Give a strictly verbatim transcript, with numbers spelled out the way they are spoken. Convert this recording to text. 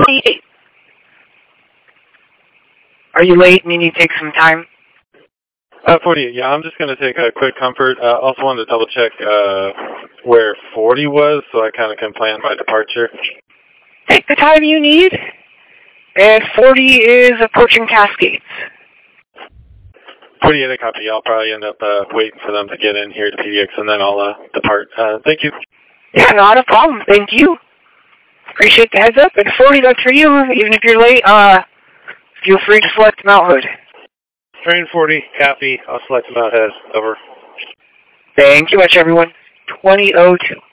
Are you late and you need to take some time? Uh, forty-eight, yeah, I'm just going to take a quick comfort. Uh, also wanted to double check uh, where forty was so I kind of can plan my departure. Take the time you need, and forty is approaching Cascades. forty-eight, I copy. I'll probably end up uh, waiting for them to get in here to P D X and then I'll uh, depart. Uh, thank you. Yeah, not a problem. Thank you. Appreciate the heads up. And forty, that's for you. Even if you're late, uh, feel free to select Mount Hood. Train forty, copy. I'll select Mount Hood. Over. Thank you much, everyone. twenty oh two.